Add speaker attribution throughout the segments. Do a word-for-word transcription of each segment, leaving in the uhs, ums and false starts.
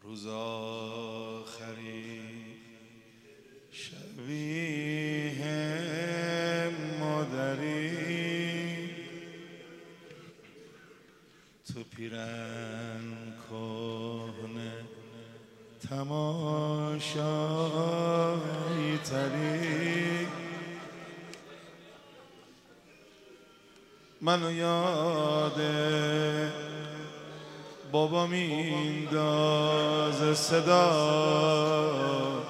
Speaker 1: روز آخری شبیه مادری تو پیرن کهنه تماشایی تری منو یاده بابا میندازه صدات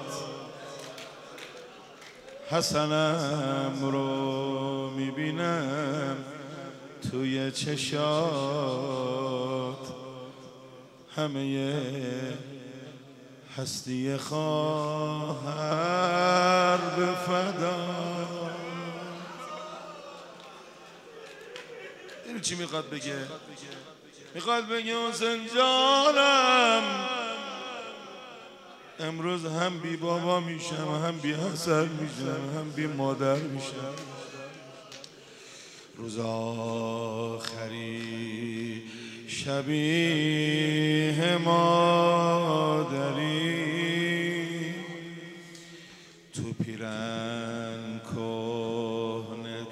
Speaker 1: حسنم رو میبینم توی چشات همه هستی خواهر به فدات. این چی میخواد بگه؟ میخواد بگه حسین جانم امروز هم بی بابا میشم هم بی حسن میشم هم بی مادر میشم. روز آخری شبیه مادری تو پیرن کهنه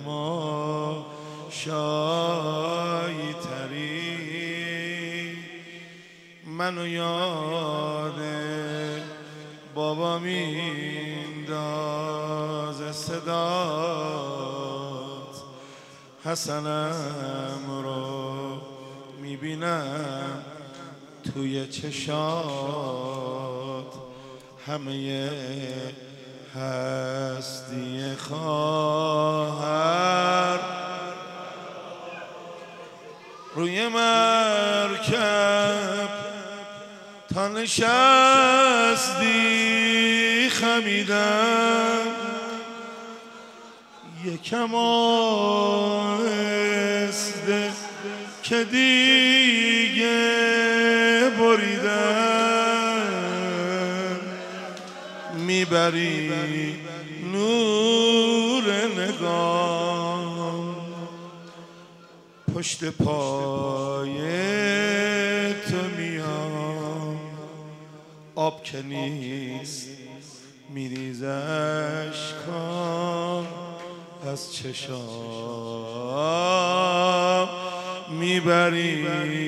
Speaker 1: تماشایی تری منو یاده بابا میندازه صدات حسنم رو میبینم توی چشات همه هستی خواهر روی مرکب تا نشستی خمیدم یکم آهسته که دیگه بریدم میبری نور نگاه پشت پای تو میام آب که نیست میریزه اشکام از چشام میبری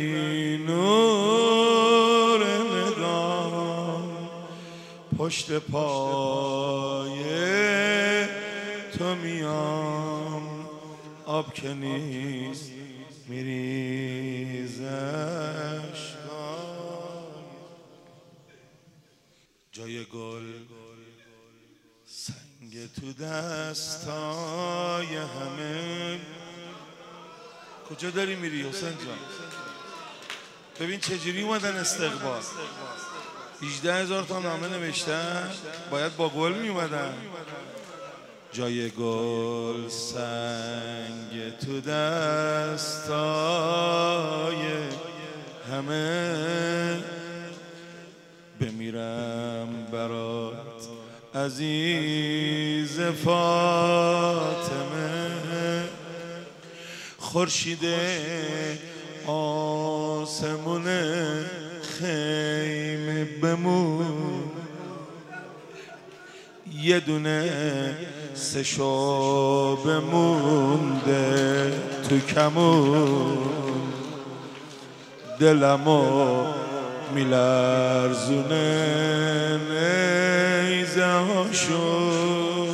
Speaker 1: نور نگاه پشت پای تو میام آب که نیست میریزه اشکام. جای گل سنگ تو دستای همه. کجا داری میری حسین جان؟ ببین چجوری اومدن استقبال. هجده هزار تا نامه نوشتن باید با گل میومدن. جای گل سنگ تو دستای همه بمیرم برات عزیز فاطمه خورشید آسمون خیمه بمون یه دونه سه شعبه مونده تو کمون دلمو میلرزونه نیزه هاشون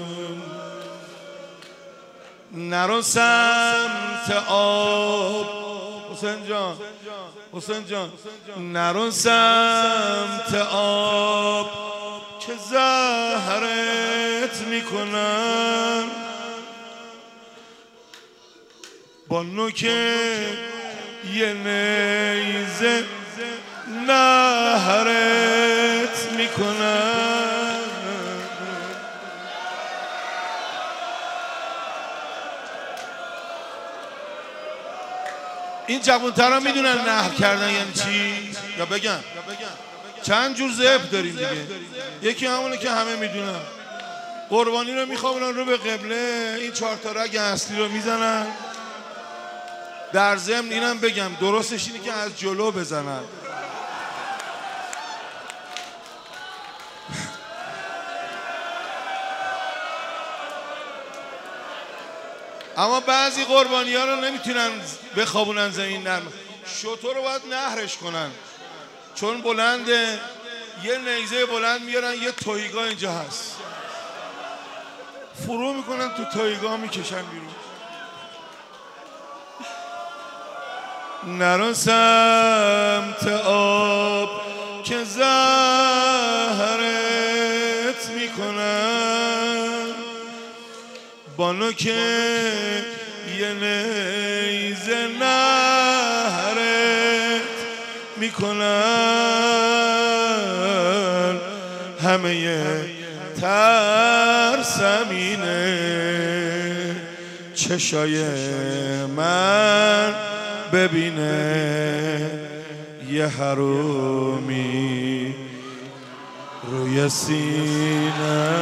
Speaker 1: نرو سمت آب حسین جان حسین جان نرو سمت آب که زهرت میکنن با نوک یه نیزه نهرت میکنن. این جوان‌ترا میدونن نهر کردن یعنی چی؟ یا بگم چند جور ذبح داریم دیگه. یکی همونه که همه میدونن قربانی رو میخوابونن رو به قبله این چهار تا رگ اصلی رو میزنن. در ضمن اینم بگم درستش اینه که از جلو بزنن اما بعضی قربانی ها رو نمیتونن بخوابونن زمین نرم. شتر رو باید نهرش کنن چون بلنده، یه نیزه بلند میارن، یه تویگا اینجا هست، فرو میکنن تو تویگا میکشن بیرون. نرو سمت آب که زهرت میکنن، بانو که یه نیزه نهرت میکنن، همه ترسمینه چشای من ببینه، یه حرومی روی سینه.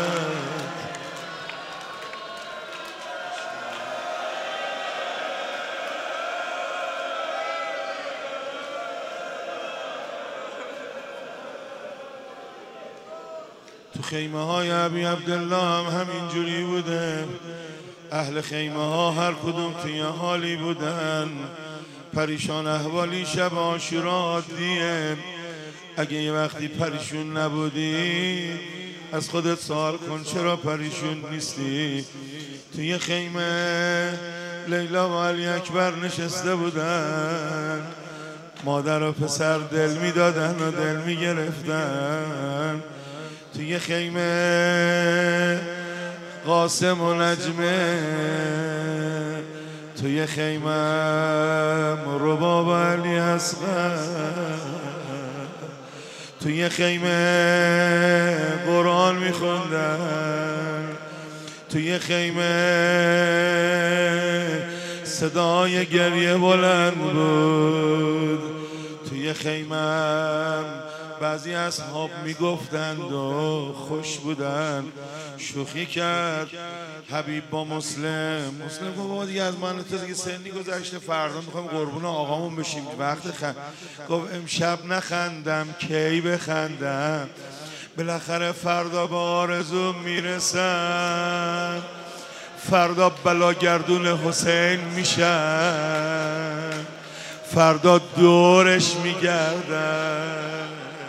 Speaker 1: تو خیمه های ابی عبدالله هم همینجوری بوده. اهل خیمه ها هر کدوم توی حالی بودن، پریشان احوالی شب عاشورا عادیه. اگه یه وقتی پریشون نبودی از خودت سوال کن چرا پریشون نیستی. توی خیمه لیلا و علی اکبر نشسته بودن، مادر و پسر دل میدادن و دل میگرفتن. توی خیمه قاسم و نجمه، توی خیمه رباب و علی اصغر، توی خیمه قرآن میخوندن، توی خیمه صدای گریه بلند بود. توی خیمه بعضی اصحاب میگفتند و خوش بودن. شوخی کرد حبیب با مسلم. مسلم گفت بابا دیگه از من تو دیگه سنی گذشته، فردا میخوایم قربون آقامون بشیم، وقت خند. گفت امشب نخندم کی بخندم، بالاخره فردا به آرزو میرسم، فردا بلاگردون حسین میشن، فردا دورش میگردن.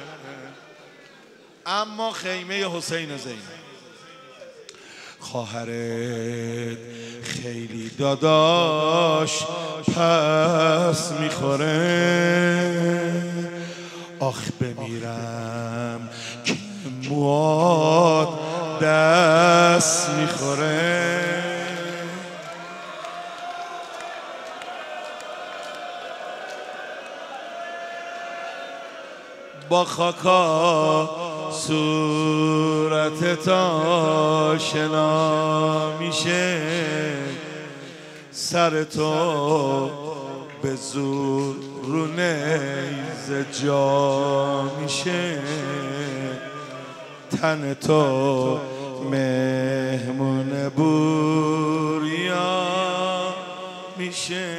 Speaker 1: اما خیمه حسین زین، خواهرت خیلی داداش پس میخوره، آخ بمیرم که مواد دست میخوره. با خاکا صورتت آشنا میشه، سر تو به زور رو نیزه جا میشه، تن تو مهمون بوریا میشه.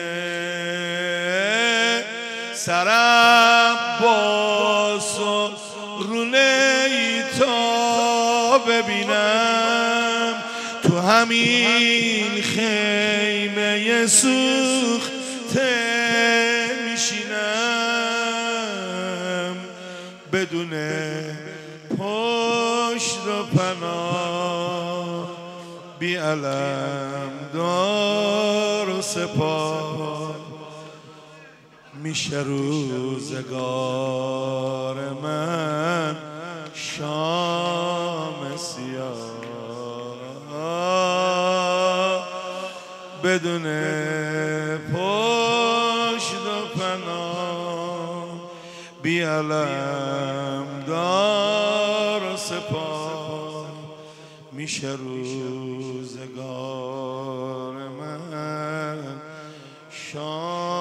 Speaker 1: سرم باز و رونه تا ببینم، تو همین خیمه سوخته میشینم، بدون پشت و پناه، بی علم دار و سپاه. میشه روزگار من شام سیاه، بدون پشت و پناه، بی علم دار و سپاه. میشه روزگار من شام